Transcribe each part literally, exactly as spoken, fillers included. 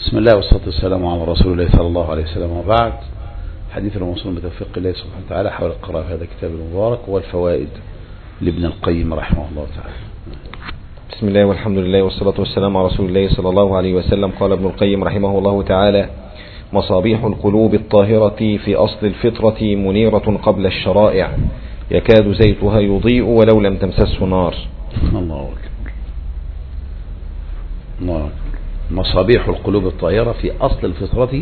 بسم الله والصلاة والسلام على رسول الله صلى الله عليه وسلم، وبعد. حديث الموصول بتوفيق الله سبحانه وتعالى حول القراءة في هذا الكتاب المبارك والفوائد لابن القيم رحمه الله تعالى. بسم الله والحمد لله والصلاة والسلام على رسول الله صلى الله عليه وسلم. قال ابن القيم رحمه الله تعالى: مصابيح القلوب الطاهرة في أصل الفطرة منيرة قبل الشرائع، يكاد زيتها يضيء ولو لم تمسسه نار. الله أكبر. الله أكبر. مصابيح القلوب الطاهرة في أصل الفطرة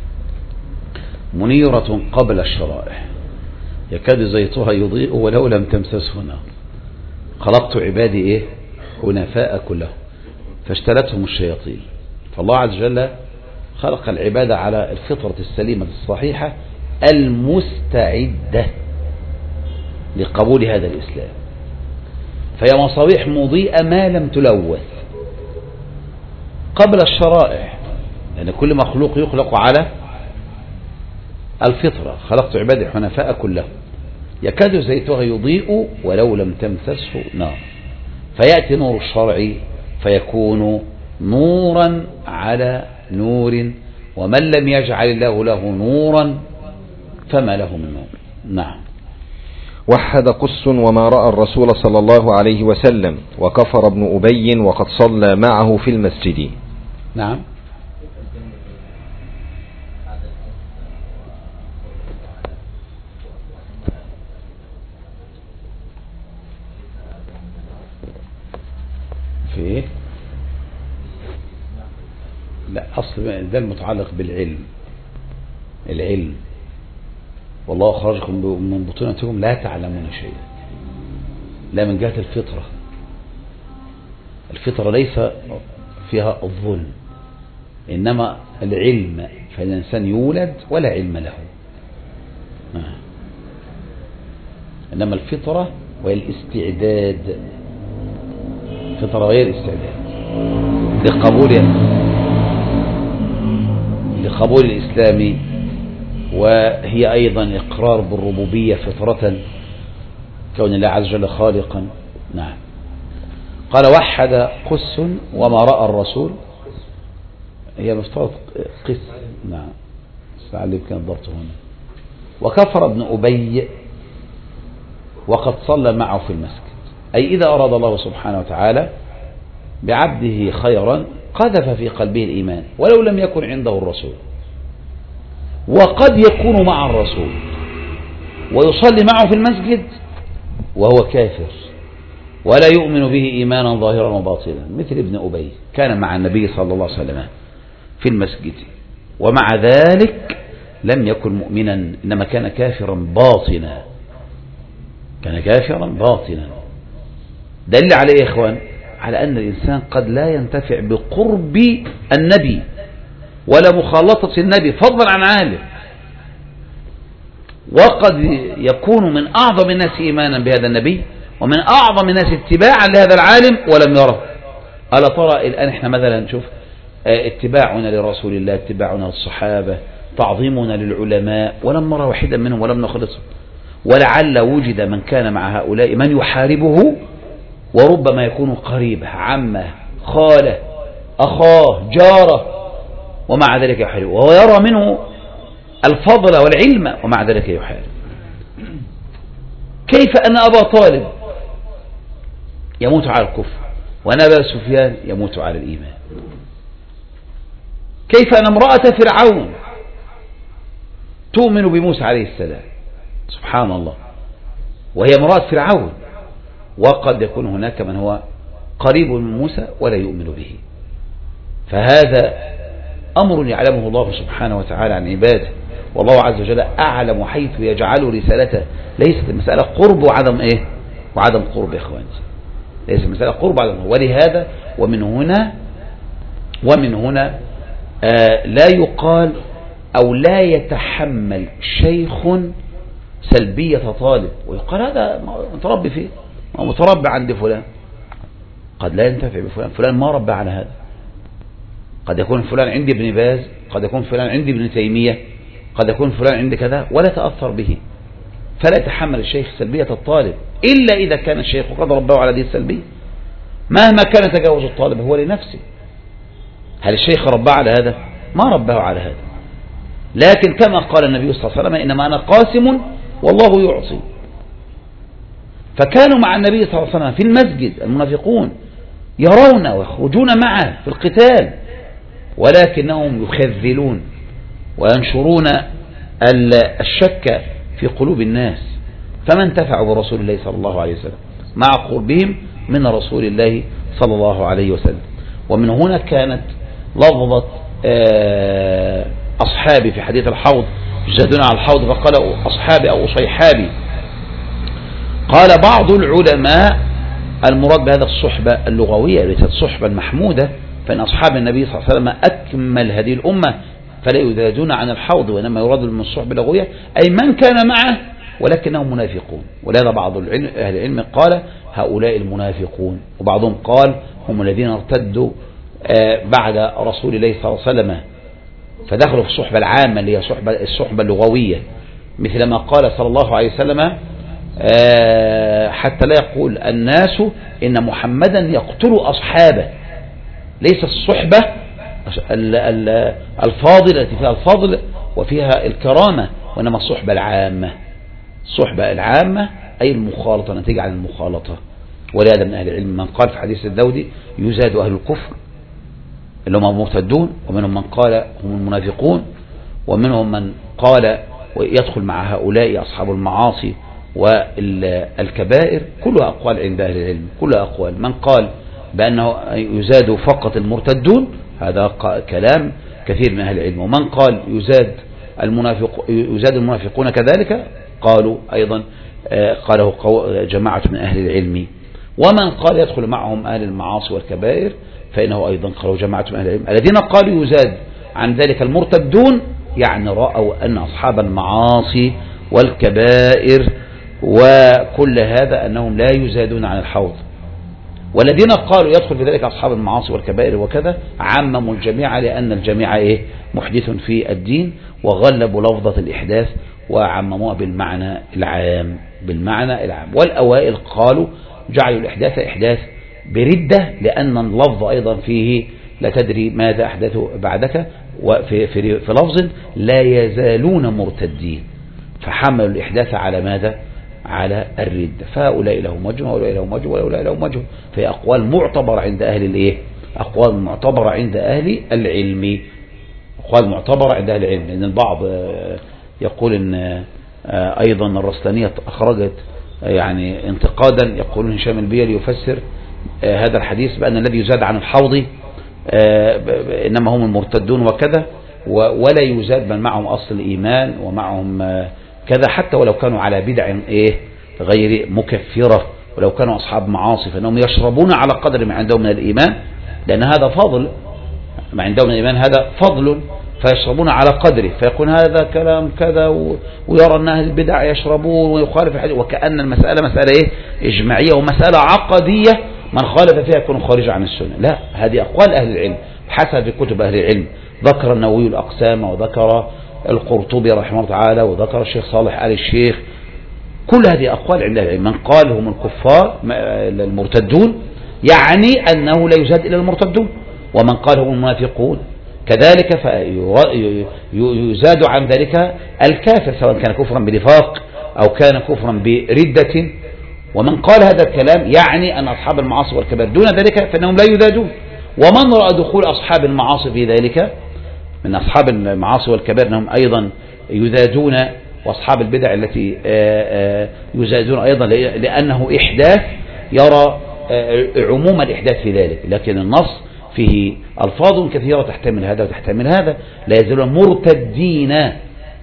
منيرة قبل الشرائع، يكاد زيتها يضيء ولو لم تمسسه نار. خلقت عبادي إيه؟ حنفاء كلهم فاشتلتهم الشياطين. فالله عز وجل خلق العبادة على الفطرة السليمة الصحيحة المستعدة لقبول هذا الإسلام، فهي مصابيح مضيئة ما لم تلوث قبل الشرائع، لأن كل مخلوق يخلق على الفطرة. خلقت عبادي حنفاء كلهم يكاد زيتها يضيء ولو لم تمسسه نار، فيأتي نور الشرع فيكون نورا على نور، ومن لم يجعل الله له نورا فما له من نور. نعم. وحد قس وما رأى الرسول صلى الله عليه وسلم، وكفر ابن أبي وقد صلى معه في المسجد. نعم. في ايه؟ لا، اصل ده المتعلق بالعلم. العلم: والله خرجكم من بطونتكم لا تعلمون شيئا. لا، من جهة الفطرة. الفطرة ليس فيها الظلم، إنما العلم، فالإنسان يولد ولا علم له. آه. إنما الفطرة وهي الاستعداد. الفطرة غير الاستعداد لقبول لقبول الإسلام، وهي أيضا إقرار بالربوبية فطرة، كون الله عز وجل خالقا. نعم. قال: وحد قس وما رأى الرسول. هي مفترض قس. نعم، استعلم كان ضبط هنا. وكفر ابن أبي وقد صلى معه في المسجد، أي إذا أراد الله سبحانه وتعالى بعبده خيرا قذف في قلبه الإيمان ولو لم يكن عنده الرسول، وقد يكون مع الرسول ويصلي معه في المسجد وهو كافر ولا يؤمن به إيمانا ظاهرا وباطنا، مثل ابن أبي كان مع النبي صلى الله عليه وسلم في المسجد، ومع ذلك لم يكن مؤمنا، إنما كان كافرا باطنا. كان كافرا باطنا. دل عليه يا إخوان على أن الإنسان قد لا ينتفع بقرب النبي ولا مخالطة النبي فضلا عن عالم، وقد يكون من أعظم الناس إيمانا بهذا النبي ومن أعظم الناس اتباعا لهذا العالم ولم يره. ألا ترى الآن احنا مثلا نشوف اتباعنا لرسول الله، اتباعنا للصحابة، تعظيمنا للعلماء، ولم نرى واحدا منهم ولم نخلصهم، ولعل وجد من كان مع هؤلاء من يحاربه، وربما يكون قريبه، عمه، خاله، أخاه، جاره، ومع ذلك يحاربه، وهو يرى منه الفضل والعلم ومع ذلك يحارب. كيف أن أبا طالب يموت على الكفر وأن أبا سفيان يموت على الإيمان؟ كيف أن امرأة فرعون تؤمن بموسى عليه السلام؟ سبحان الله، وهي امرأة فرعون، وقد يكون هناك من هو قريب من موسى ولا يؤمن به. فهذا أمر يعلمه الله سبحانه وتعالى عن عباده، والله عز وجل أعلم حيث يجعل رسالته. ليست المسألة قرب وعدم إيه؟ وعدم قرب يا إخواني، ليست المسألة قرب وعدم. ولهذا ومن هنا ومن هنا آه لا يقال أو لا يتحمل شيخ سلبية طالب ويقال هذا متربي فيه، متربي عند فلان. قد لا ينتفع بفلان، فلان ما ربى على هذا. قد يكون فلان عندي ابن باز، قد يكون فلان عندي ابن تيمية، قد يكون فلان عندي كذا، ولا تأثر به. فلا يتحمل الشيخ سلبية الطالب إلا إذا كان الشيخ قد رباه على هذه السلبية. مهما كان تجاوز الطالب هو لنفسه. هل الشيخ رباه على هذا؟ ما رباه على هذا. لكن كما قال النبي صلى الله عليه وسلم إنما أنا قاسم والله يعطي. فكانوا مع النبي صلى الله عليه وسلم في المسجد المنافقون يرون ويخرجون معه في القتال، ولكنهم يخذلون وينشرون الشك في قلوب الناس، فما انتفعوا برسول الله صلى الله عليه وسلم مع قربهم من رسول الله صلى الله عليه وسلم. ومن هنا كانت لفظة أصحابي في حديث الحوض، يجادون على الحوض فقال أصحابي أو صيحابي. قال بعض العلماء المراد بهذا الصحبة اللغوية ليست الصحبة المحمودة، فإن أصحاب النبي صلى الله عليه وسلم أكمل هذه الأمة فلا يذادون عن الحوض، وإنما يراد من الصحبة اللغوية أي من كان معه ولكنهم منافقون. ولهذا بعض العلم أهل العلم قال هؤلاء المنافقون، وبعضهم قال هم الذين ارتدوا بعد رسول الله صلى الله عليه وسلم فدخلوا في الصحبة العامة اللي هي صحبة الصحبة اللغوية، مثل ما قال صلى الله عليه وسلم حتى لا يقول الناس إن محمدا يقتل أصحابه. ليس الصحبة الفاضلة التي فيها الفضل وفيها الكرامة، وإنما الصحبة العامة. الصحبة العامة أي المخالطة، نتيجة عن المخالطة. ولهذا من أهل العلم من قال في حديث الدودي يزاد أهل الكفر اللي هم المرتدون، ومنهم من قال هم المنافقون، ومنهم من قال ويدخل مع هؤلاء أصحاب المعاصي والكبائر. كلها أقوال عند أهل العلم، كلها أقوال. من قال بأنه يزاد فقط المرتدون هذا كلام كثير من أهل العلم، ومن قال يزاد المنافق يزاد المنافقون كذلك قالوا أيضا قاله جماعة من أهل العلم. ومن قال يدخل معهم أهل المعاصي والكبائر فإنه أيضا قالوا جماعة من أهل العلم. الذين قالوا يزاد عن ذلك المرتدون يعني رأوا أن أصحاب المعاصي والكبائر وكل هذا أنهم لا يزادون عن الحوض. والذين قالوا يدخل في ذلك أصحاب المعاصي والكبائر وكذا عمموا الجميع، لأن الجميع إيه محدث في الدين، وغلبوا لفظة الإحداث وعمموها بالمعنى العام بالمعنى العام. والأوائل قالوا جعلوا الإحداث إحداث بردة، لأن اللفظ أيضا فيه لا تدري ماذا أحدثوا بعدك، وفي في في لفظ لا يزالون مرتدين، فحملوا الإحداث على ماذا؟ على الردة. فهؤلاء لهم وجه وهؤلاء لهم وجه وهؤلاء لهم وجه. فهي أقوال معتبرة عند أهل الإيه؟ أقوال معتبرة عند أهل العلم، أقوال معتبرة عند أهل العلم. لأن البعض يقول إن أيضا الرسلانية أخرجت يعني انتقادا، يقولون هشام البيلي يفسر هذا الحديث بأن الذي يزاد عن الحوض إنما هم المرتدون وكذا، ولا يزاد من معهم أصل الإيمان ومعهم كذا، حتى ولو كانوا على بدع إيه غير مكفرة، ولو كانوا أصحاب معاصي فإنهم يشربون على قدر ما عندهم من الإيمان، لأن هذا فضل، ما عندهم من الإيمان هذا فضل، فيشربون على قدره، فيكون هذا كلام كذا، ويرى أن أهل البدع يشربون ويخالف الحديث، وكأن المسألة مسألة إيه إجماعية ومسألة عقدية، من خالف فيها يكون خارج عن السنة. لا، هذه أقوال أهل العلم حسب كتب أهل العلم. ذكر النووي الأقسام، وذكر القرطبي رحمه الله تعالى، وذكر الشيخ صالح آل الشيخ. كل هذه أقوال عند العلم. من قال هم الكفار المرتدون يعني أنه لا يزاد إلى المرتدون، ومن قال هم المنافقون كذلك فيزاد عن ذلك الكافر، سواء كان كفرا بنفاق أو كان كفرا بردة. ومن قال هذا الكلام يعني أن أصحاب المعاصي والكبائر دون ذلك فإنهم لا يزادون. ومن رأى دخول أصحاب المعاصي في ذلك من أصحاب المعاصي والكبائر أنهم أيضا يزادون، وأصحاب البدع التي يزادون أيضا لأنه إحداث، يرى عموم الإحداث في ذلك. لكن النص فيه ألفاظ كثيرة تحتمل هذا وتحتمل هذا، لا يزالون مرتدين.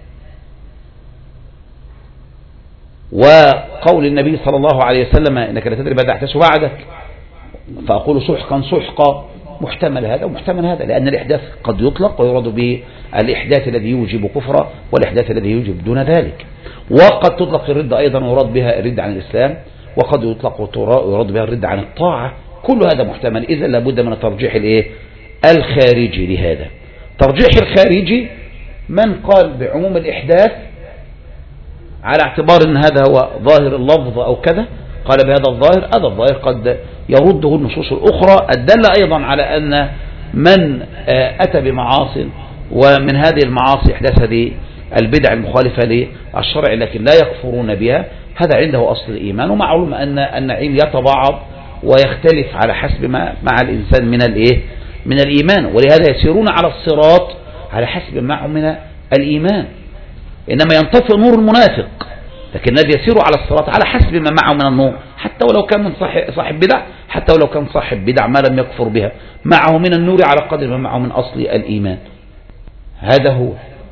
وقول النبي صلى الله عليه وسلم إنك لا تدري ماذا أحدث بعدك، فأقول سحقا سحقا، محتمل هذا ومحتمل هذا، لأن الإحداث قد يطلق ويراد به الإحداث الذي يوجب كفرا، والإحداث الذي يوجب دون ذلك. وقد تطلق الردة أيضا ويراد بها الردة عن الإسلام، وقد يطلق ويراد بها الردة عن الطاعة. كل هذا محتمل. إذا لابد من الترجيح الإيه الخارجي لهذا. ترجيح الخارجي من قال بعموم الإحداث على اعتبار أن هذا هو ظاهر اللفظ أو كذا، قال بهذا الظاهر، هذا الظاهر قد يرده النصوص الأخرى الدالة أيضا على أن من أتى بمعاص ومن هذه المعاصي إحداث هذه البدع المخالفة للشرع لكن لا يكفرون بها، هذا عنده أصل الإيمان. ومعلوم أن النعيم يتباعض ويختلف على حسب ما مع الإنسان من الإيه من الإيمان، ولهذا يسيرون على الصراط على حسب ما معه من الإيمان. إنما ينطفئ نور المنافق، لكن الذي يسير على الصراط على حسب ما معه من النور، حتى ولو كان من صاحب بدع، حتى ولو كان صاحب بدع ما لم يكفر بها، معه من النور على قدر ما معه من أصل الإيمان. هذا هو،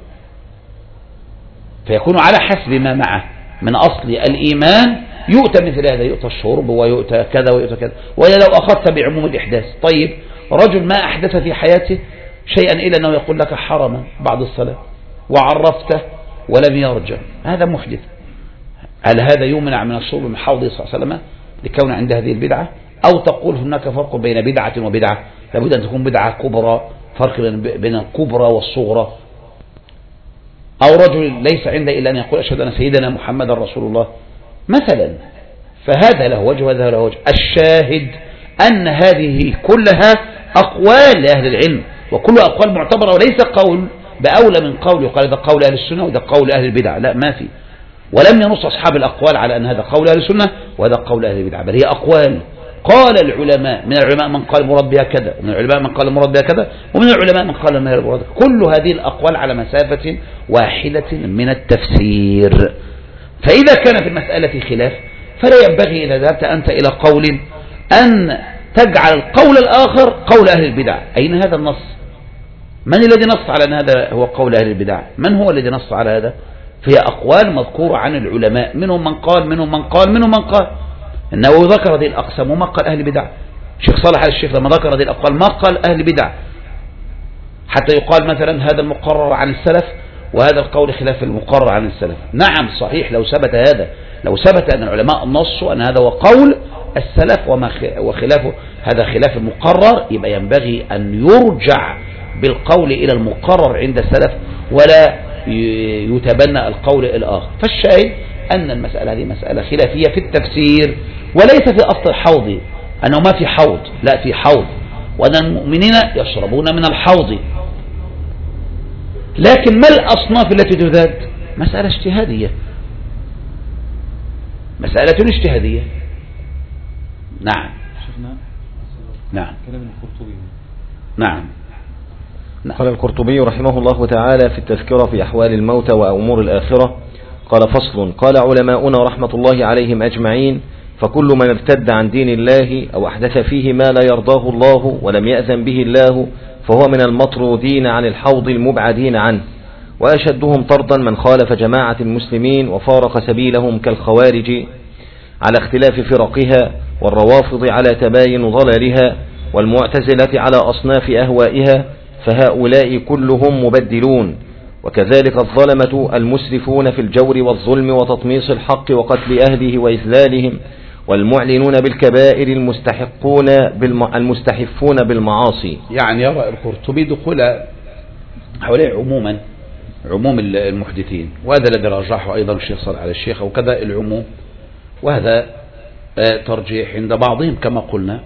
فيكون على حسب ما معه من أصل الإيمان. يؤتى مثل هذا، يؤتى الشرب ويؤتى كذا ويؤتى كذا. وإلا لو أخذت بعموم الإحداث، طيب رجل ما أحدث في حياته شيئا إلا أنه يقول لك حرما بعد الصلاة وعرفته ولم يرجع، هذا محدث. هل هذا يمنع من الشرب من حوضه صلى الله عليه وسلم لكون عند هذه البدعة؟ أو تقول هناك فرق بين بدعة وبدعة، لابد أن تكون بدعة كبرى، فرق بين الكبرى والصغرى. أو رجل ليس عنده إلا أن يقول أشهد أن سيدنا محمد رسول الله مثلا، فهذا له وجه وهذا له وجه. الشاهد أن هذه كلها أقوال لأهل العلم، وكل أقوال معتبرة، وليس قول بأولى من قول يقال هذا قول أهل السنة وهذا قول أهل البدع، لا، ما في. ولم ينص أصحاب الأقوال على أن هذا قول أهل السنة وهذا قول أهل البدع، بل هي أقوال. قال العلماء، من العلماء من قال مراد بها كذا، ومن العلماء من قال مراد بها كذا، ومن العلماء من قال مراد بها كذا. كل هذه الأقوال على مسافة واحدة من التفسير. فإذا كان في المسألة خلاف فلا ينبغي إذا ذهبت أنت إلى قول أن تجعل القول الآخر قول أهل البدع. أين هذا النص؟ من الذي نص على أن هذا هو قول أهل البدع؟ من هو الذي نص على هذا؟ فهي أقوال مذكورة عن العلماء، منهم من قال منهم من قال منهم من قال. النووي ذكر هذه الأقسام وما قال أهل بدع. الشيخ صالح آل الشيخ لما ذكر هذه الأقوال ما قال أهل بدع، حتى يقال مثلا هذا المقرر عن السلف وهذا القول خلاف المقرر عن السلف. نعم صحيح، لو ثبت هذا، لو ثبت أن العلماء نصوا أن هذا هو قول السلف وما وخلافه هذا خلاف المقرر، يبقى ينبغي أن يرجع بالقول إلى المقرر عند السلف ولا يتبنى القول الآخر. فالشاهد أن المسألة هذه مسألة خلافية في التفسير، وليس في أصل الحوض أنه ما في حوض، لا في حوض، وأن المؤمنين يشربون من الحوض. لكن ما الأصناف التي تذاد؟ مسألة اجتهادية، مسألة اجتهادية. نعم نعم نعم نعم. قال القرطبي رحمه الله تعالى في التذكرة في أحوال الموتى وأمور الآخرة، قال فصل: قال علماؤنا رحمة الله عليهم أجمعين: فكل من ارتد عن دين الله أو أحدث فيه ما لا يرضاه الله ولم يأذن به الله فهو من المطرودين عن الحوض المبعدين عنه. وأشدهم طردا من خالف جماعة المسلمين وفارق سبيلهم كالخوارج على اختلاف فرقها، والروافض على تباين ضلالها، والمعتزلة على أصناف أهوائها، فهؤلاء كلهم مبدلون. وكذلك الظلمة المسرفون في الجور والظلم وتطميس الحق وقتل أهله وإذلالهم، والمعلنون بالكبائر المستحقون بالم... المستحفون بالمعاصي. يعني يرى القرطبي دخول هؤلاء عموما عموم المحدثين، وهذا الذي رجحه أيضا الشيخ صالح آل الشيخ، وكذا العموم، وهذا ترجيح عند بعضهم كما قلنا.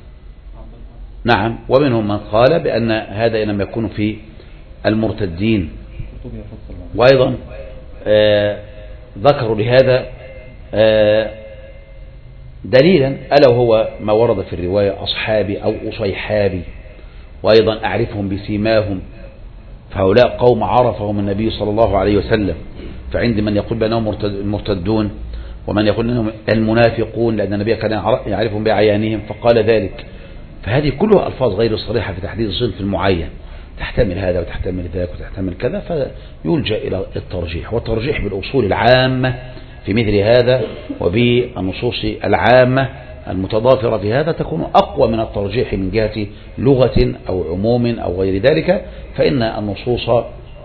نعم، ومنهم من قال بأن هذا إنما يكون في المرتدين، وأيضا آه ذكروا لهذا آه دليلا، ألا وهو ما ورد في الرواية أصحابي أو أصيحابي، وأيضا أعرفهم بسيماهم، فهؤلاء قوم عرفهم النبي صلى الله عليه وسلم. فعند من يقول بأنهم مرتدون ومن يقول أنهم المنافقون لأن النبي كان يعرفهم بعيانهم فقال ذلك. فهذه كلها ألفاظ غير صريحة في تحديد صنف المعين، تحتمل هذا وتحتمل ذاك وتحتمل كذا، فيلجأ إلى الترجيح. والترجيح بالأصول العامة في مثل هذا وبالنصوص العامة المتضافرة في هذا تكون أقوى من الترجيح من جهة لغة أو عموم أو غير ذلك. فإن النصوص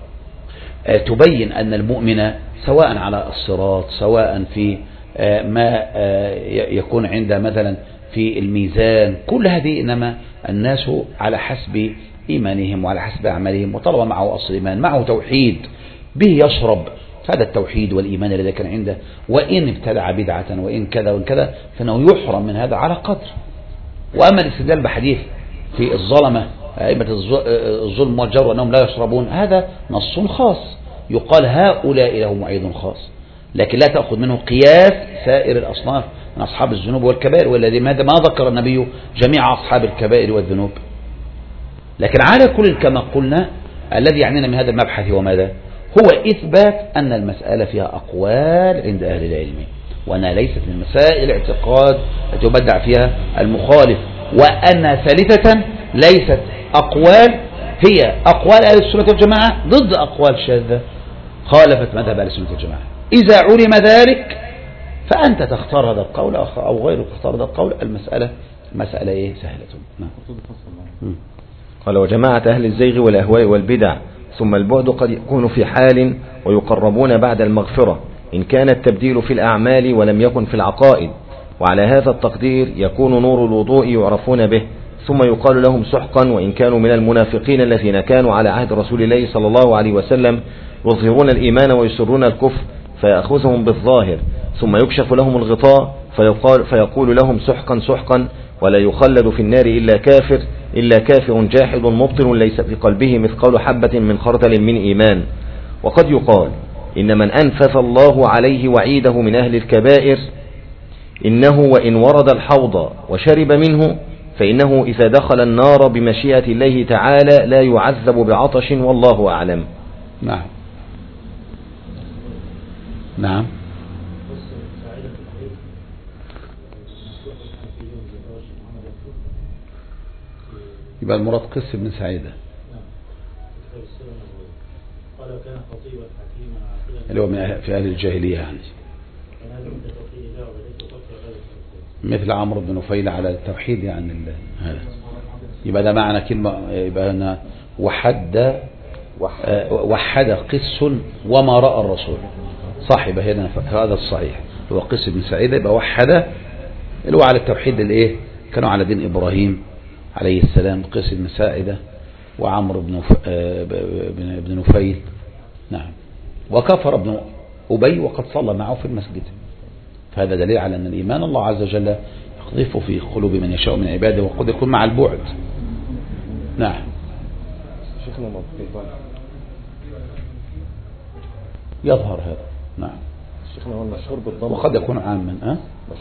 تبين أن المؤمن سواء على الصراط، سواء في ما يكون عند مثلا في الميزان، كل هذه إنما الناس على حسب إيمانهم وعلى حسب أعمالهم، وطالما معه أصل إيمان معه توحيد به يشرب، فهذا التوحيد والإيمان الذي كان عنده، وإن ابتدع بدعة وإن كذا وإن كذا فإنه يحرم من هذا على قدر. وأما الاستدلال بحديث في الظلمة أئمة الظلم والجور أنهم لا يشربون، هذا نص خاص يقال هؤلاء لهم وعيد خاص، لكن لا تأخذ منه قياس سائر الأصناف من أصحاب الذنوب والكبائر، والذي ماذا ما ذكر النبي جميع أصحاب الكبائر والذنوب. لكن على كل كما قلنا الذي يعنينا من هذا المبحث وماذا هو إثبات أن المسألة فيها أقوال عند أهل العلم، وأنها ليست من مسائل اعتقاد التي يبدع فيها المخالف، وأن ثالثة ليست أقوال هي أقوال أهل السنة والجماعة ضد أقوال شاذة خالفت مذهب أهل السنة والجماعة. إذا علم ذلك فأنت تختار هذا القول أو غيرك تختار هذا القول، المسألة مسألة إيه سهلة. نعم. قال وجماعة أهل الزيغ والأهواء والبدع، ثم البعد قد يكون في حال ويقربون بعد المغفرة إن كان التبديل في الأعمال ولم يكن في العقائد، وعلى هذا التقدير يكون نور الوضوء يعرفون به، ثم يقال لهم سحقا وإن كانوا من المنافقين الذين كانوا على عهد رسول الله صلى الله عليه وسلم يظهرون الإيمان ويسرون الكفر فيأخذهم بالظاهر، ثم يكشف لهم الغطاء فيقال فيقول لهم سحقا سحقا، ولا يخلد في النار إلا كافر إلا كافر جاحد مبطل ليس في قلبه مثقال حبة من خردل من إيمان. وقد يقال إن من أنفث الله عليه وعيده من أهل الكبائر إنه وإن ورد الحوض وشرب منه فإنه إذا دخل النار بمشيئة الله تعالى لا يعذب بعطش، والله أعلم. نعم نعم. يبقى المراد قس بن سعيدة اللي هو من في أهل الجاهلية يعني، مثل عمرو بن نفيل على التوحيد يعني هذا. يبقى ده معنى كلمة، يبقى أنا وحد وحد قس وما رأى الرسول صاحب هنا، هذا الصحيح هو قس بن سعيدة، يبقى وحد اللي هو على التوحيد الايه، كانوا على دين إبراهيم عليه السلام، قس بن سعيدة وعمرو بن بن نفيل. نعم. وكفر ابن أبي وقد صلى معه في المسجد، فهذا دليل على أن الإيمان الله عز وجل يقذف في قلوب من يشاء من عباده، وقد يكون مع البعد. نعم. يظهر هذا. نعم. شيخنا هو المشهور بالضم وقد يكون عاما. أه؟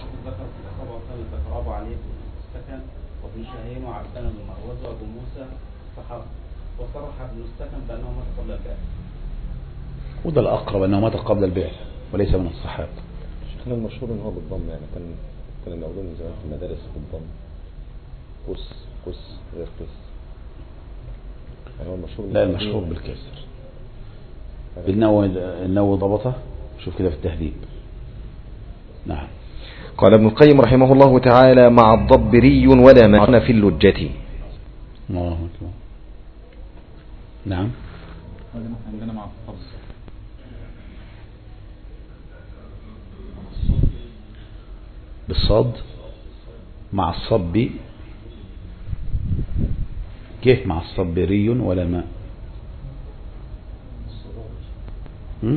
وابن شاهين وعبدان بن مروز وابو موسى صحابه، وصرح ابن السكن بانه مات قبل البعث، وده الاقرب انه مات قبل البعث وليس من الصحابه. شيخنا المشهور ان هو بالضم، يعني كان كان الموجود من زمان في المدارس بالضم، قس قس غير قس، يعني هو المشهور. لا المشهور بالكسر، بالنوى النوى ضبطه، شوف كده في التهذيب. نعم. قال ابن القيم رحمه الله تعالى مع الضبري ولا معنى في اللجة. الله أكبر. نعم. عندنا مع الصب بالصاد مع الصب، كيف مع الصبري ولا ماء؟ هم؟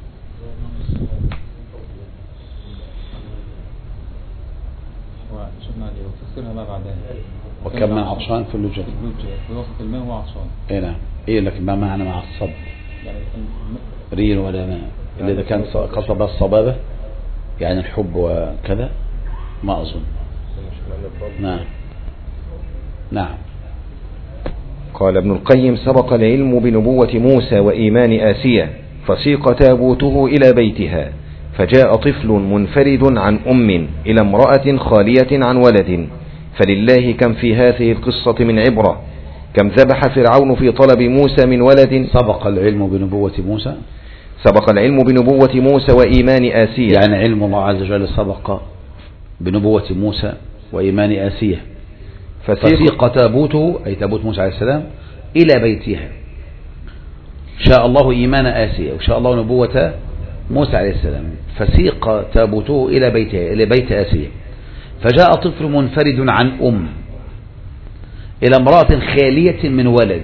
وكم من عطشان في اللجة، في وسط الماء هو عطشان. اي نعم. ايه لكن ما معنى مع الصب رين ولا ماء؟ اللي اذا كان قصد الصبابة يعني الحب وكذا ما اظن. نعم نعم. قال ابن القيم سبق العلم بنبوة موسى وإيمان آسية، فسيق تابوته إلى بيتها فجاء طفل منفرد عن أم إلى امرأة خالية عن ولد، فلله كم في هذه القصة من عبرة، كم ذبح فرعون في طلب موسى من ولد. سبق العلم بنبوة موسى، سبق العلم بنبوة موسى وإيمان آسية، يعني علم الله عز وجل سبق بنبوة موسى وإيمان آسية. فسيق تابوته أي تابوت موسى عليه السلام إلى بيتها، شاء الله إيمان آسية وشاء الله نبوة موسى عليه السلام، فسيق تابوته إلى بيتها إلى بيت آسية، فجاء طفل منفرد عن أم إلى امرأة خالية من ولد.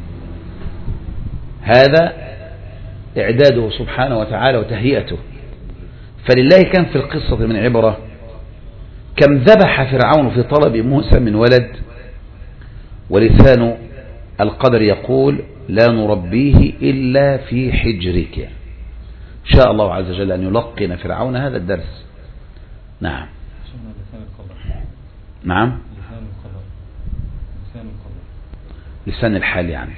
هذا إعداده سبحانه وتعالى وتهيئته، فلله كان في القصة من عبرة، كم ذبح فرعون في طلب موسى من ولد، ولسان القدر يقول لا نربيه إلا في حجرك. شاء الله عز وجل أن يلقن فرعون هذا الدرس. نعم نعم لسان الحال يعني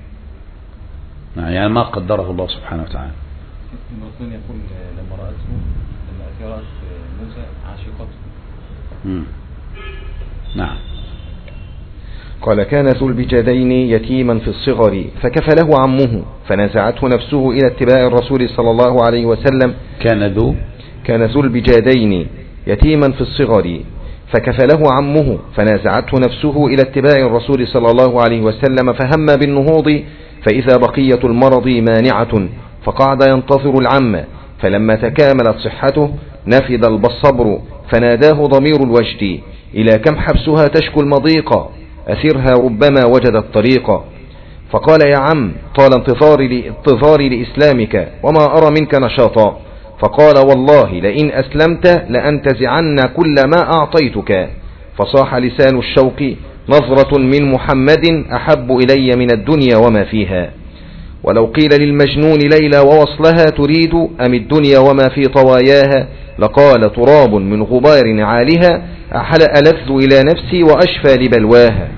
يعني ما قدره الله سبحانه وتعالى. الرسول يقول لما رأته لما أثرت موسى عاشقته. نعم. قال كان ذو البجادين يتيما في الصغر فكفله عمه فنزعته نفسه إلى اتباع الرسول صلى الله عليه وسلم. كان ذو كان ذو البجادين يتيما في الصغر فكفله عمه فنازعته نفسه إلى اتباع الرسول صلى الله عليه وسلم فهم بالنهوض فإذا بقية المرض مانعة فقعد ينتظر العم فلما تكاملت صحته نفد الصبر فناداه ضمير الوجد إلى كم حبسها تشكو المضيق أثرها ربما وجدت طريقا. فقال يا عم طال انتظاري, انتظاري لإسلامك وما أرى منك نشاطا. فقال والله لئن أسلمت لأنتزعن كل ما أعطيتك. فصاح لسان الشوق نظرة من محمد أحب إلي من الدنيا وما فيها. ولو قيل للمجنون ليلى ووصلها تريد أم الدنيا وما في طواياها لقال تراب من غبار نعالها ألذ إلى نفسي وأشفى لبلواها.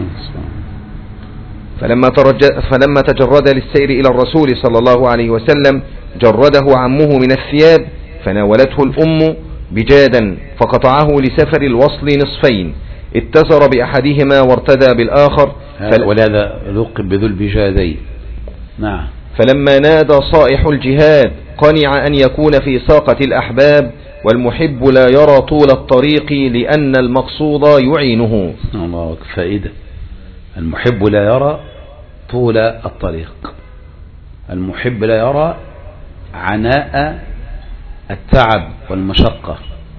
فلما, فلما تجرد للسير إلى الرسول صلى الله عليه وسلم جرده عمه من الثياب فناولته الأم بجادا فقطعه لسفر الوصل نصفين اتزر بأحدهما وارتدى بالآخر فل... ولهذا لقب بذو البجادين. نعم. فلما نادى صائح الجهاد قنع أن يكون في ساقة الأحباب والمحب لا يرى طول الطريق لأن المقصود يعينه. الله فائدة. المحب لا يرى طول الطريق. المحب لا يرى عناء التعب والمشقة.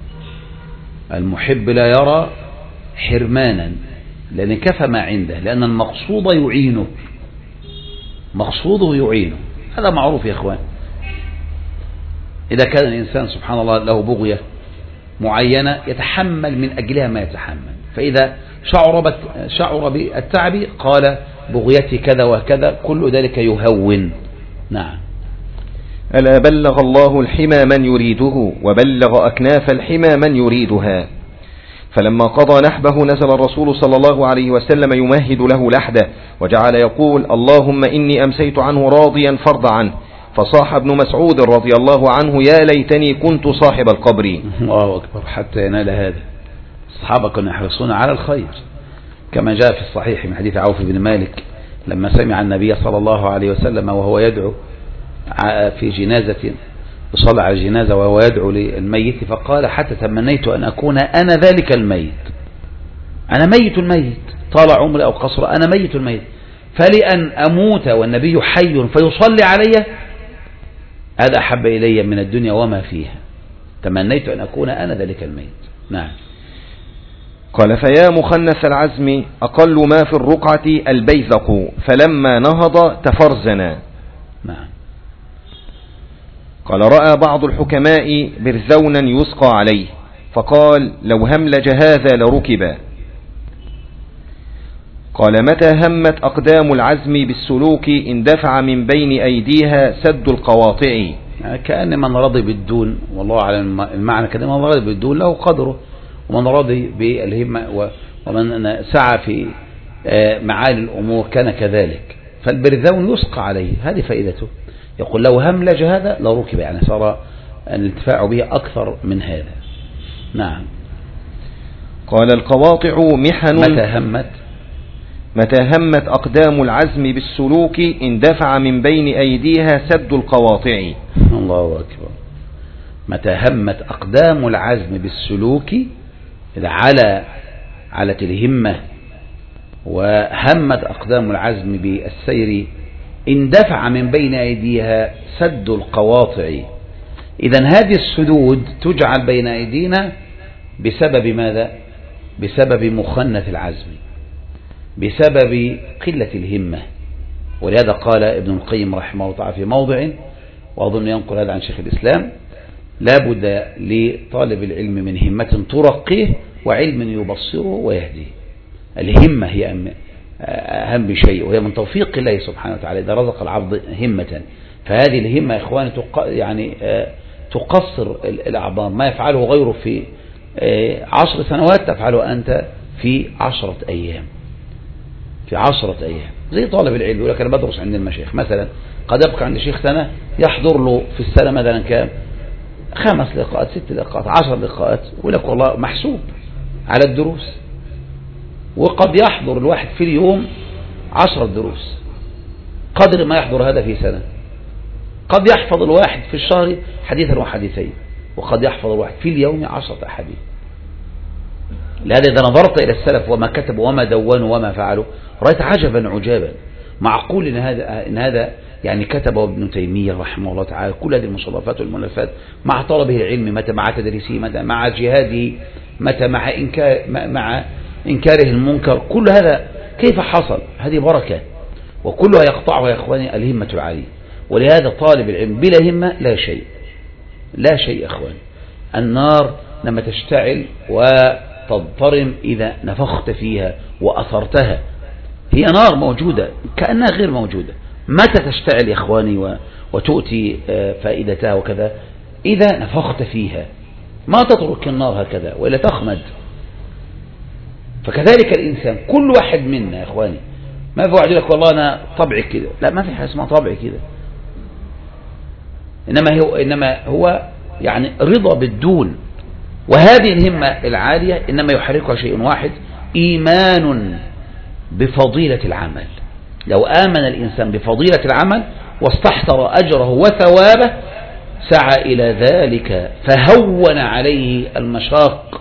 المحب لا يرى حرمانا لأن كفى ما عنده لأن المقصود يعينه. مقصوده يعينه. هذا معروف يا إخوان. إذا كان الإنسان سبحان الله له بغية معينة يتحمل من أجلها ما يتحمل فإذا شعر, شعر بالتعب قال بغيتي كذا وكذا كل ذلك يهون. نعم. ألا بلغ الله الحمى من يريده وبلغ أكناف الحمى من يريدها. فلما قضى نحبه نزل الرسول صلى الله عليه وسلم يمهد له لحده وجعل يقول اللهم إني أمسيت عنه راضيا فرض عنه. فصاح ابن مسعود رضي الله عنه يا ليتني كنت صاحب القبر. الله أكبر. حتى ينال هذا الصحابة كانوا يحرصون على الخير كما جاء في الصحيح من حديث عوف بن مالك لما سمع النبي صلى الله عليه وسلم وهو يدعو في جنازة يصلى على الجنازة وهو يدعو للميت فقال حتى تمنيت أن أكون أنا ذلك الميت. أنا ميت الميت طال عمري أو قصر أنا ميت الميت فلأن أموت والنبي حي فيصلي علي هذا أحب إلي من الدنيا وما فيها. تمنيت أن أكون أنا ذلك الميت. نعم. قال فيا مخنث العزم أقل ما في الرقعة البيذق فلما نهض تفرزنا. نعم. قال رأى بعض الحكماء برزونا يسقى عليه فقال لو هملج هذا لركب. قال متى همت أقدام العزم بالسلوك اندفع من بين أيديها سد القواطع. يعني كأن من رضي بالدون والله على المعنى كده من رضي بالدون له قدره ومن رضي بالهمة ومن سعى في معالي الأمور كان كذلك. فالبرزون يسقى عليه هذه فائدته. يقول لو هملج هذا لركب يعني صار الانتفاع به أكثر من هذا. نعم. قال القواطع محن متى همت متى همت أقدام العزم بالسلوك اندفع من بين أيديها سد القواطع. الله أكبر. متى همت أقدام العزم بالسلوك إذا على علت الهمة وهمت أقدام العزم بالسير اندفع من بين أيديها سد القواطع. إذن هذه السدود تجعل بين أيدينا بسبب ماذا؟ بسبب مخنث العزم بسبب قلة الهمة. ولهذا قال ابن القيم رحمه الله تعالى في موضع وأظن ينقل هذا عن شيخ الإسلام لا بد لطالب العلم من همة ترقيه وعلم يبصره ويهديه. الهمة هي أهم شيء، وهي من توفيق الله سبحانه وتعالى إذا رزق العبد همة. فهذه الهمة يا إخواني يعني تقصر الأعظام، ما يفعله غيره في عشر سنوات تفعله أنت في عشرة أيام، في عشرة أيام. زي طالب العلم يقول لك أنا بدرس عند المشايخ مثلا، قد يبقى عند شيخ سنة يحضر له في السنة مثلا كام؟ خمس لقاءات، ست لقاءات، عشر لقاءات، يقول لك والله محسوب على الدروس. وقد يحضر الواحد في اليوم عشرة دروس قدر ما يحضر هذا في سنة. قد يحفظ الواحد في الشهر حديثا وحديثين، وقد يحفظ الواحد في اليوم عشرة أحاديث. لهذا إذا نظرت إلى السلف وما كتبوا وما دونوا وما فعلوا رأيت عجبا عجابا. معقول إن هذا إن هذا يعني كتبه ابن تيمية رحمه الله تعالى كل هذه المصنفات والمؤلفات مع طلبه العلم، متى مع تدريسه، متى مع جهاده، متى مع إنكار مع إنكاره المنكر، كل هذا كيف حصل؟ هذه بركة، وكلها يقطعها يا إخواني الهمة العالية. ولهذا طالب العلم بلا همة لا شيء، لا شيء يا إخواني. النار لما تشتعل وتضطرم إذا نفخت فيها وأثرتها، هي نار موجودة كأنها غير موجودة. متى تشتعل يا إخواني وتؤتي فائدتها وكذا؟ إذا نفخت فيها، ما تترك النار هكذا وإلا تخمد. فكذلك الإنسان كل واحد منا يا إخواني، ما في واحد يقول لك والله أنا طبعي كده، لا، ما في حاجة اسمها طبعي كده. إنما هو إنما هو يعني رضا بالدون. وهذه الهمة العالية إنما يحركها شيء واحد، إيمان بفضيلة العمل. لو آمن الإنسان بفضيلة العمل واستحضر أجره وثوابه سعى إلى ذلك فهون عليه المشاق.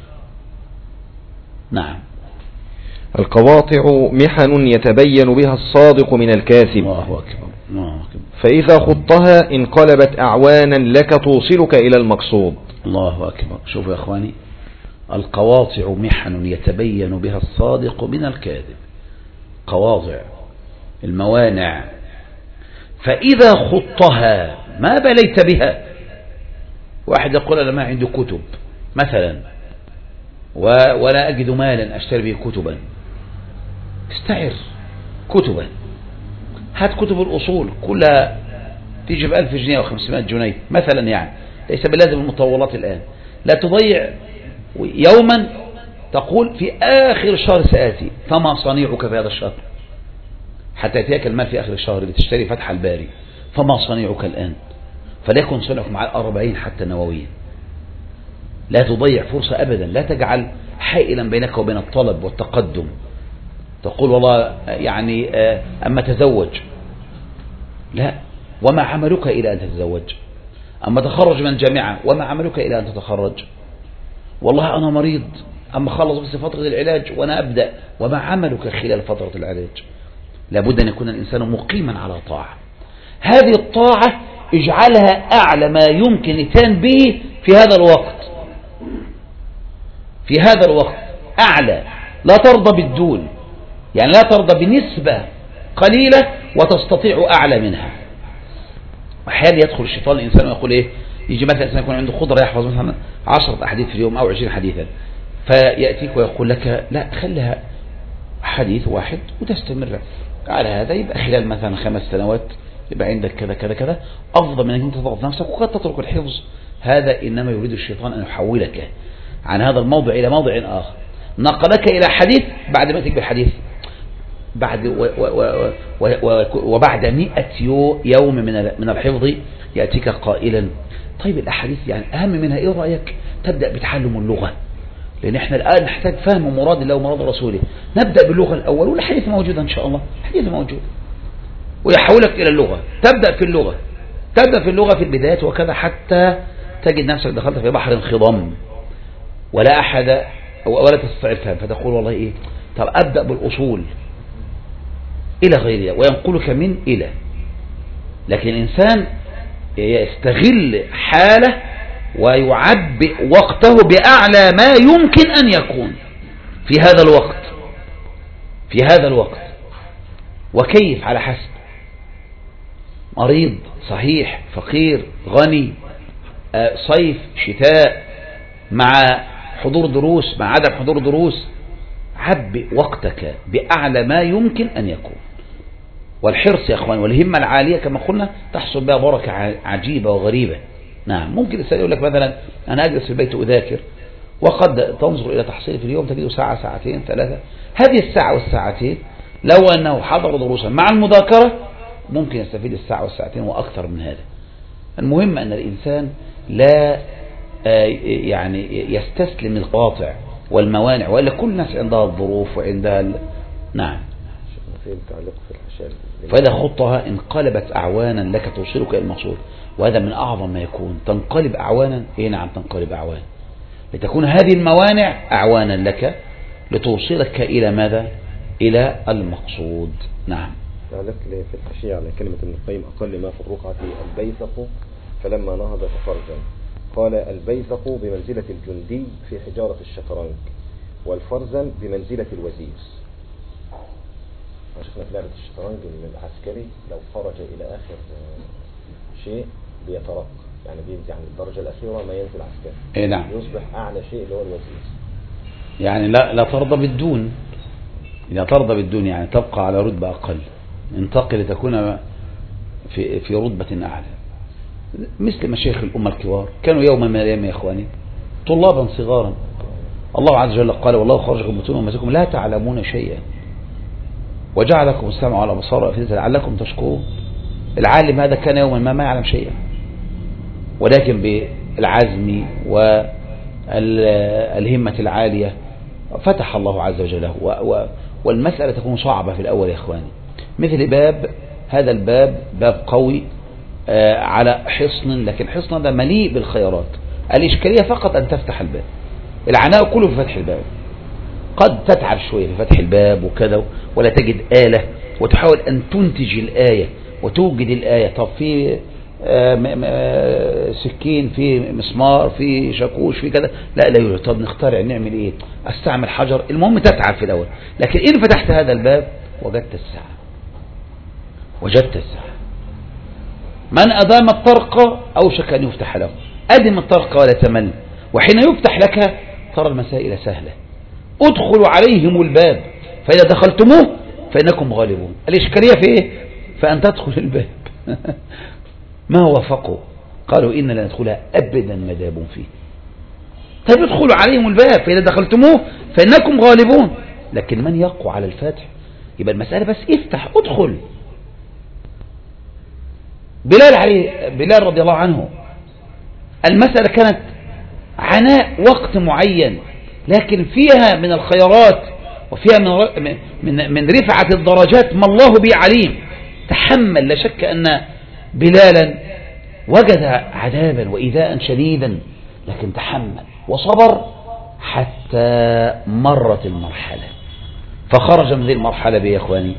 نعم. القواطع محن يتبين بها الصادق من الكاذب. الله أكبر. الله أكبر. فإذا خضتها انقلبت أعوانا لك توصلك إلى المقصود. الله أكبر. شوفوا يا أخواني، القواطع محن يتبين بها الصادق من الكاذب. قواطع، الموانع. فإذا خضتها ما بليت بها. واحد يقول أنا ما عندي كتب مثلا ولا أجد مالا أشتري به كتبا، استعر كتبا، هات كتب الأصول كلها تيجي بألف جنيه وخمسمائة جنيه مثلا، يعني ليس بلازم المطولات الآن. لا تضيع يوما تقول في آخر الشهر سآتي، فما صنيعك في هذا الشهر حتى يأتيك المال في آخر الشهر لتشتري فتح الباري، فما صنيعك الآن؟ فليكن صنعك مع الأربعين حتى نوويا. لا تضيع فرصة أبدا، لا تجعل حائلا بينك وبين الطلب والتقدم. تقول والله يعني أما تزوج، لا، وما عملك إلى أن تتزوج؟ أما تخرج من الجامعة، وما عملك إلى أن تتخرج؟ والله أنا مريض، أما خلص بس فترة العلاج وأنا أبدأ، وما عملك خلال فترة العلاج؟ لابد أن يكون الإنسان مقيما على طاعة. هذه الطاعة اجعلها أعلى ما يمكن الاتيان به في هذا الوقت، في هذا الوقت أعلى. لا ترضى بالدون، يعني لا ترضى بنسبة قليلة وتستطيع أعلى منها. أحيانا يدخل الشيطان الإنسان ويقول إيه، يجي مثلا إنسان يكون عنده قدرة يحفظ مثلا عشرة أحاديث في اليوم أو عشرين حديثا، فيأتيك ويقول لك لا، خلها حديث واحد وتستمر على هذا، يبقى خلال مثلا خمس سنوات يبقى عندك كذا كذا كذا، أفضل من أن أنت تضغط نفسك وقد تترك الحفظ. هذا إنما يريد الشيطان أن يحولك عن هذا الموضع إلى موضع آخر، نقلك إلى حديث بعد ما تكبر حديث بعد و و و و و وبعد مئة يوم من من الحفظ يأتيك قائلا طيب الأحاديث يعني أهم منها إيه رأيك؟ تبدأ بتعلم اللغة، لأن احنا الآن نحتاج فهم مراد الله ومراد رسوله. نبدأ باللغة الأول والحديث موجود إن شاء الله، حديث موجود، ويحولك إلى اللغة. تبدأ في اللغة، تبدأ في اللغة في البداية وكذا حتى تجد نفسك دخلت في بحر انخضام ولا أحد ولا تستطيع الفهم، فتقول والله إيه، طب أبدأ بالأصول إلى غيرها، وينقلك من إلى. لكن الإنسان يستغل حاله ويعبئ وقته بأعلى ما يمكن أن يكون في هذا الوقت، في هذا الوقت. وكيف؟ على حسب، مريض، صحيح، فقير، غني، صيف، شتاء، مع حضور دروس، مع عدم حضور دروس، عبئ وقتك بأعلى ما يمكن أن يكون. والحرص يا أخوان والهمة العالية كما قلنا تحصل بها بركة عجيبة وغريبة. نعم ممكن الإنسان يقول لك مثلا أنا أجلس في البيت أذاكر، وقد تنظر إلى تحصيل في اليوم تجده ساعة ساعتين ثلاثة. هذه الساعة والساعتين لو أنه حضر دروسا مع المذاكرة ممكن يستفيد الساعة والساعتين وأكثر من هذا. المهم أن الإنسان لا يعني يستسلم القواطع والموانع، وإلا كل الناس عندها الظروف وعندها ال... نعم. فإذا خطها انقلبت أعوانا لك توصلك إلى المقصود، وهذا من أعظم ما يكون. تنقلب أعوانا، إيه نعم تنقلب أعوانا، لتكون هذه الموانع أعوانا لك لتوصلك إلى ماذا؟ إلى المقصود. نعم. تعلق لي في الحاشية على كلمة ابن القيم أقل ما في الرقعة البيثق فلما نهض ففرجا، قال البيثق بمنزلة الجندي في حجارة الشطرنج، والفرزن بمنزلة الوزير. شفنا في لعبة الشطرنج العسكري لو خرج إلى آخر شيء بيترقى، يعني بينزل عن الدرجة الأخيرة ما ينزل عسكري. إيه نعم. يصبح أعلى شيء اللي هو الوزير. يعني لا لا ترضى بالدون، لا ترضى بالدون يعني تبقى على رتبة أقل، انتقل لتكون في في رتبة أعلى. مثل مشايخ الأمة الكبار كانوا يوما من الأيام يا إخواني طلابا صغارا، الله عز وجل قال والله خرجكم من بطون أمهاتكم لا تعلمون شيئا وجعلكم السمع والأبصار والأفئدة لعلكم تشكرون. العالم هذا كان يوما ما ما يعلم شيئا، ولكن بالعزم والهمة العالية فتح الله عز وجل له. والمسألة تكون صعبة في الأول يا إخواني، مثل باب هذا الباب باب قوي على حصن، لكن حصن هذا مليء بالخيارات. الإشكالية فقط أن تفتح الباب، العناء كله في فتح الباب. قد تتعب شوية في فتح الباب وكذا ولا تجد آلة، وتحاول أن تنتج الآية وتوجد الآية. طب في سكين، في مسمار، في شاكوش، في كذا، لا لا يوجد. طب نخترع نعمل ايه؟ استعمل حجر. المهم تتعب في الأول، لكن إن فتحت هذا الباب وجدت الساعة، وجدت الساعة. من أدام الطرق أوشك أن يفتح له. أدم الطرق ولا تمل، وحين يفتح لك ترى المسائل سهلة. ادخلوا عليهم الباب فإذا دخلتموه فإنكم غالبون. الإشكالية في إيه؟ فأن تدخل الباب ما وافقوا قالوا إن لا ندخلها أبدا ما دابوا فيه. طيب ادخلوا عليهم الباب فإذا دخلتموه فإنكم غالبون. لكن من يقوى على الفتح؟ يبقى المسألة بس افتح ادخل. بلال عليه بلال رضي الله عنه المسألة كانت عناء وقت معين، لكن فيها من الخيرات وفيها من من من رفعة الدرجات ما الله به عليم. تحمل. لا شك أن بلالا وجد عذابا وإيذاء شديدا، لكن تحمل وصبر حتى مرت المرحلة، فخرج من ذي المرحلة يا إخواني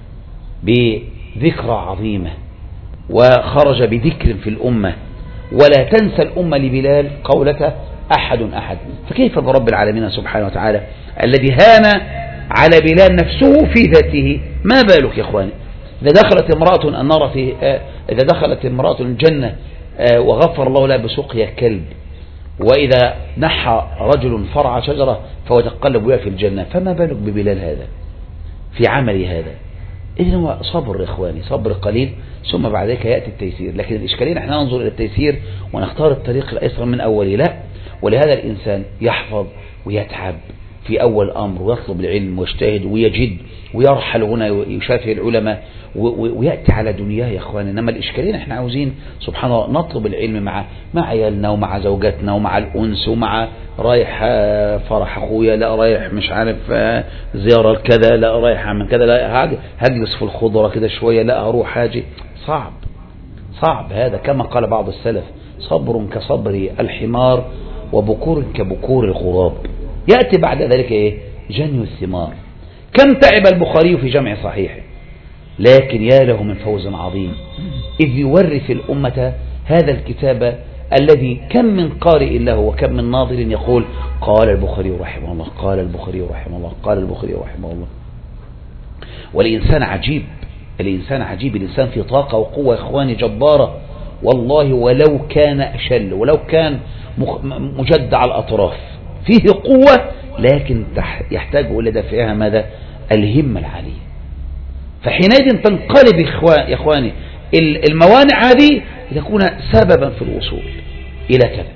بذكرى عظيمة، وخرج بذكر في الأمة. ولا تنسى الأمة لبلال قولته أحد أحد. فكيف برب العالمين سبحانه وتعالى الذي هان على بلال نفسه في ذاته؟ ما بالك يا إخواني إذا دخلت امرأة النار في إذا دخلت امرأة الجنة وغفر الله لها بسقيا كلب، وإذا نحى رجل فرع شجرة فهو يتقلب بها في الجنة، فما بالك ببلال هذا في عمل هذا؟ إذن هو صبر يا إخواني، صبر قليل ثم بعد ذلك يأتي التيسير. لكن الإشكالين احنا ننظر إلى التيسير ونختار الطريق الأيسر من أوله، لا. ولهذا الإنسان يحفظ ويتعب في أول أمر ويطلب العلم ويجتهد ويجد ويرحل هنا يشافه العلماء ويأتي على دنياه يا أخواني. إنما الإشكالين احنا عاوزين سبحان الله نطلب العلم مع مع عيالنا ومع زوجاتنا ومع الأنس، ومع رايح فرح أخويا، لا رايح مش عارف زيارة كذا، لا رايح من كذا، لا هجلس في الخضرة كده شوية، لا هروح حاجة. صعب صعب هذا، كما قال بعض السلف صبر كصبر الحمار وبكور كبكور الغراب. يأتي بعد ذلك إيه؟ جني الثمار. كم تعب البخاري في جمع صحيحه، لكن يا له من فوز عظيم إذ يورث الأمة هذا الكتاب الذي كم من قارئ له وكم من ناظر يقول قال البخاري رحمه الله، قال البخاري رحمه الله، قال البخاري رحمه الله. والإنسان عجيب، الإنسان عجيب، الإنسان في طاقة وقوة إخواني جبارة والله، ولو كان أشل ولو كان مجدع الأطراف فيه قوة، لكن يحتاج إلى دفعها ماذا؟ الهمة العالية. فحينئذ تنقلب يا إخواني الموانع هذه لتكون سببا في الوصول إلى كذا.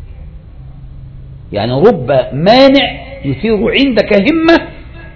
يعني رب مانع يثير عندك همة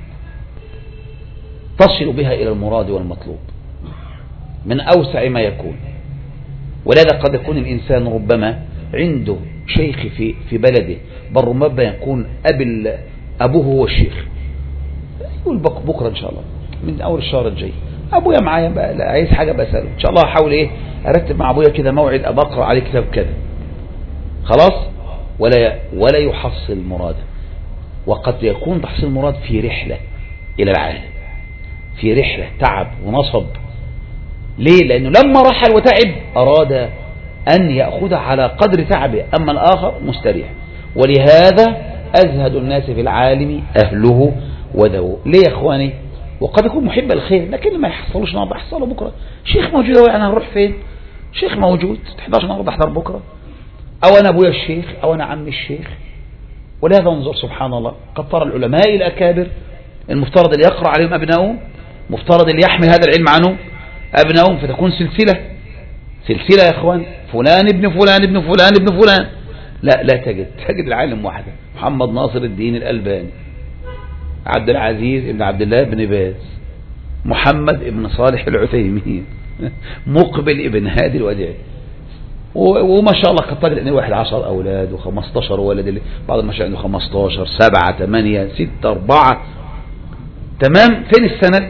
تصل بها إلى المراد والمطلوب من أوسع ما يكون. ولذا قد يكون الإنسان ربما عنده شيخ في في بلده، بل ربما يكون أب أبوه هو الشيخ، يقول بكرة إن شاء الله من أول الشهر الجاي أبويا معايا بقى، لا عايز حاجة بسأله إن شاء الله، أحاول إيه أرتب مع أبويا كده موعد أبقى أقرأ عليه كتاب كذا، خلاص، ولا ولا يحصل مراده. وقد يكون تحصيل مراد في رحلة إلى العالم، في رحلة تعب ونصب. ليه؟ لأنه لما رحل وتعب أراد أن يأخذ على قدر تعبه، أما الآخر مستريح. ولهذا أزهد الناس في العالم أهله وذوه. ليه يا إخواني؟ وقد يكون محب الخير لكن ما يحصلوش النهارده، يحصله بكرة. شيخ موجود، يعني هنروح فين؟ شيخ موجود، تحضرش النهارده احضر بكرة، أو أنا أبويا الشيخ، أو أنا عمي الشيخ. ولهذا انظر سبحان الله، قد ترى العلماء الأكابر المفترض اللي يقرأ عليهم أبنائهم، مفترض اللي يحمل هذا العلم عنه أبنائهم، فتكون سلسلة سلسلة يا إخوان، فلان ابن فلان ابن فلان ابن فلان. لا لا تجد تجد العالم واحدة، محمد ناصر الدين الألباني، عبد العزيز ابن عبد الله بن باز، محمد ابن صالح العثيمين، مقبل ابن هادي الوديعي. وما شاء الله قد تجد ان واحد عشر اولاد وخمستاشر ولد، بعض المشايخ عنده خمستاشر، سبعة، ثمانية، ستة، أربعة. تمام. فين السند؟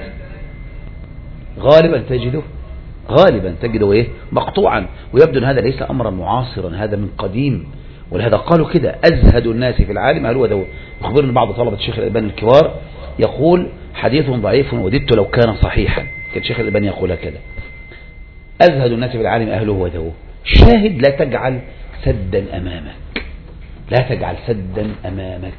غالبا تجده غالبا تجده ايه؟ مقطوعا. ويبدو ان هذا ليس امرا معاصرا، هذا من قديم. ولهذا قالوا كده أزهد الناس في العالم أهله وذوه. يخبرني بعض طلبة الشيخ الألباني الكبار يقول حديث ضعيف وددت لو كان صحيحا، كان الشيخ الألباني يقول كده، أزهد الناس في العالم أهله وذوه. شاهد لا تجعل سدا أمامك، لا تجعل سدا أمامك،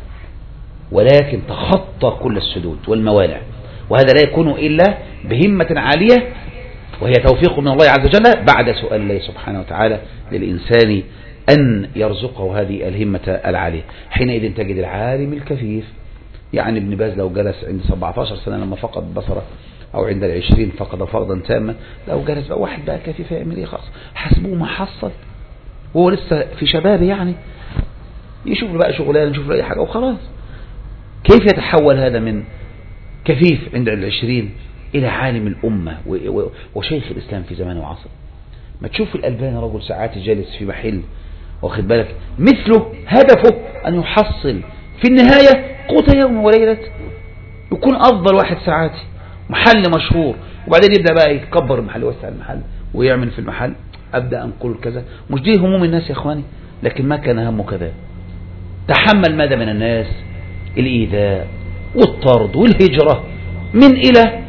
ولكن تخطى كل السدود والموانع. وهذا لا يكون إلا بهمة عالية، وهي توفيق من الله عز وجل بعد سؤال الله سبحانه وتعالى للإنسان أن يرزقه هذه الهمة العالية. حينئذ تجد العالم الكفيف، يعني ابن باز لو جلس عند سبعتاشر سنة لما فقد بصره، أو عند العشرين فقد فرضا تاما، لو جلس بقى واحد بقى كفيف يعمل ايه؟ خلاص حسبوه ما حصل، وهو لسه في شبابه، يعني يشوف بقى شغلانه، يشوف أي حاجة وخلاص. كيف يتحول هذا من كفيف عند العشرين إلى عالم الأمة وشيخ الإسلام في زمانه وعصره؟ ما تشوف الألباني رجل ساعات جالس في محل، واخد بالك، مثله هدفه أن يحصل في النهاية قوت يوم وليلة، يكون أفضل واحد ساعاتي، محل مشهور، وبعدين يبدأ بقى يكبر المحل، يوسع المحل ويعمل في المحل، أبدأ أنقل كذا. مش دي هموم الناس يا إخواني؟ لكن ما كان همه كذا. تحمل ماذا من الناس؟ الإيذاء والطرد والهجرة من إلى،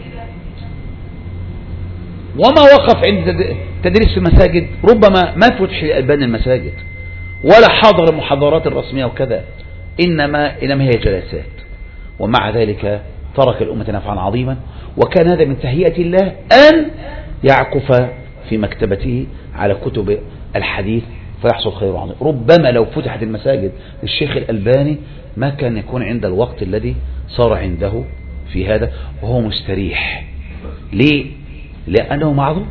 وما وقف عند تدريس في المساجد، ربما ما فتح لألبان المساجد ولا حضر المحاضرات الرسمية وكذا، إنما إنما هي جلسات. ومع ذلك ترك الأمة نفعا عظيما، وكان هذا من تهيئة الله أن يعكف في مكتبته على كتب الحديث فيحصل خير عظيم. ربما لو فتحت المساجد للشيخ الألباني ما كان يكون عند الوقت الذي صار عنده في هذا، وهو مستريح. ليه؟ لأنه معذور.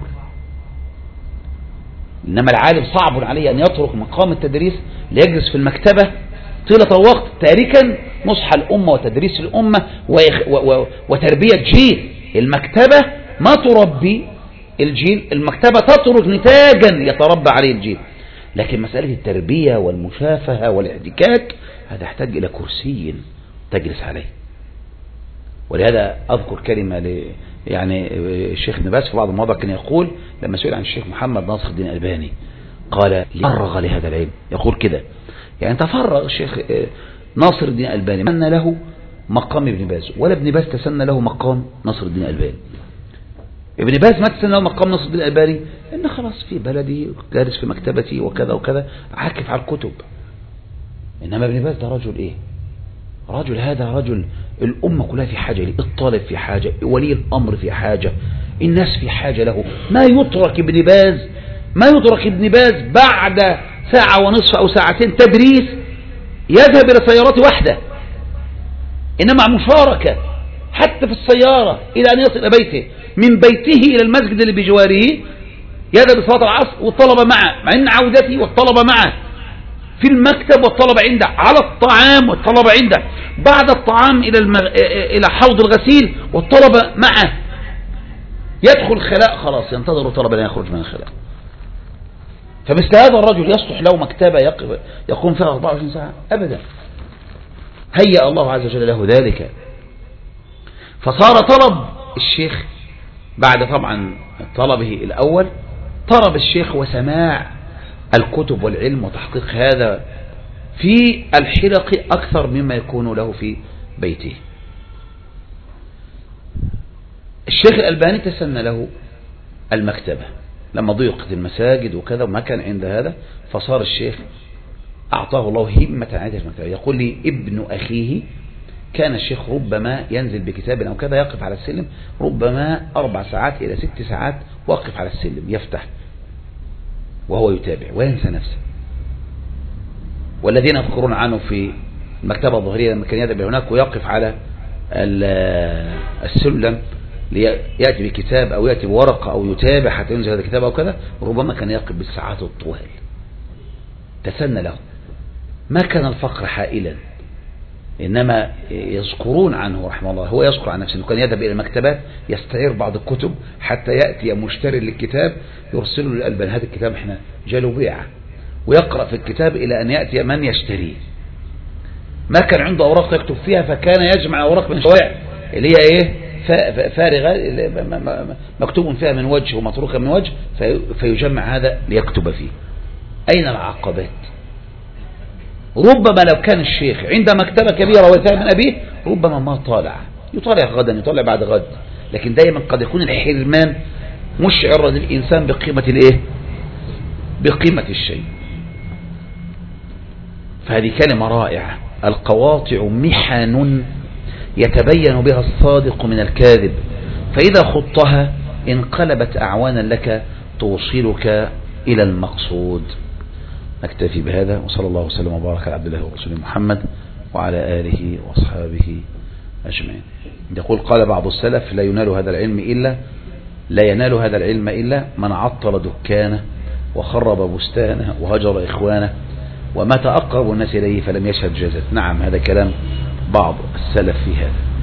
إنما العالم صعب عليه أن يترك مقام التدريس ليجلس في المكتبة طيلة الوقت تاركا نصح الأمة وتدريس الأمة وتربية جيل. المكتبة ما تربي الجيل، المكتبة تترك نتاجا يتربى عليه الجيل. لكن مسألة التربية والمشافهة والاحتكاك هذا يحتاج إلى كرسي تجلس عليه. ولهذا أذكر كلمة ل يعني الشيخ ابن باز في بعض المواضع كان يقول لما سئل عن الشيخ محمد ناصر الدين الألباني، قال فرغ لهذا العلم، يقول كده يعني تفرغ الشيخ ناصر الدين الألباني، تسنى له مقام ابن باز، ولا ابن باز تسنى له مقام ناصر الدين الألباني. ابن باز ما تسنى له مقام ناصر الدين الألباني إن خلاص في بلدي جالس في مكتبتي وكذا وكذا عاكف على الكتب. إنما ابن باز ده رجل إيه؟ رجل هذا رجل الأمة كلها في حاجة ليه، الطالب في حاجة، ولي الأمر في حاجة، الناس في حاجة له. ما يترك ابن باز ما يترك ابن باز بعد ساعة ونصف أو ساعتين تدريس يذهب إلى سيارته وحده، إنما مشاركة حتى في السيارة إلى أن يصل إلى بيته، من بيته إلى المسجد اللي بجواره يذهب لصلاة العصر والطلبة معه، مع أن عودته والطلبة معه، في المكتب والطلبة عنده، على الطعام والطلبة عنده، بعد الطعام إلى المغ... إلى حوض الغسيل والطلبة معه، يدخل الخلاء خلاص ينتظر الطلبة لا يخرج من الخلاء. فمثل هذا الرجل يصلح له مكتبة يقف يقوم فيها أربعة وعشرين ساعة أبدا، هيأ الله عز وجل له ذلك. فصار طلب الشيخ بعد طبعا طلبه الأول طلب الشيخ وسماع الكتب والعلم وتحقيق هذا في الحلق أكثر مما يكون له في بيته. الشيخ الألباني تسنى له المكتبة لما ضيقت المساجد وكذا وما كان عند هذا، فصار الشيخ أعطاه الله همة عادة المكتبة. يقول لي ابن أخيه كان الشيخ ربما ينزل بكتاب أو كذا يقف على السلم ربما أربع ساعات إلى ست ساعات واقف على السلم يفتح وهو يتابع وينسى نفسه. والذين يذكرون عنه في المكتبة الظهرية لما كان يذهب هناك ويقف على السلم ليأتي بكتاب أو يأتي بورقة أو يتابع حتى ينزل هذا الكتاب أو كذا، ربما كان يقف بالساعات الطوال. تسنى له، ما كان الفقر حائلا، إنما يذكرون عنه رحمه الله، هو يذكر عن نفسه أنه كان يذهب إلى المكتبات يستعير بعض الكتب حتى يأتي مشتري للكتاب يرسله للألبان هذا الكتاب احنا جاله بيعه، ويقرأ في الكتاب إلى أن يأتي من يشتريه. ما كان عنده أوراق يكتب فيها، فكان يجمع أوراق من شوائع اللي هي إيه فارغة مكتوب فيها من وجه ومتروكة من وجه، فيجمع هذا ليكتب فيه. أين العقبات؟ ربما لو كان الشيخ عنده مكتبة كبيرة ويتابع من أبيه ربما ما طالع، يطالع غدا يطالع بعد غد، لكن دائما قد يكون الحرمان مشعر للإنسان بقيمة الإيه؟ بقيمة الشيء. فهذه كلمة رائعة، القواطع محن يتبين بها الصادق من الكاذب، فإذا خضتها انقلبت أعوانا لك توصلك إلى المقصود. نكتفي بهذا، وصلى الله وسلم وبارك على عبد الله ورسوله محمد وعلى آله وأصحابه أجمعين. يقول قال بعض السلف لا ينال هذا العلم إلا لا ينال هذا العلم إلا من عطل دكانه وخرب بستانه وهجر إخوانه ومات أقرب الناس إليه فلم يشهد جزاء. نعم هذا كلام بعض السلف في هذا.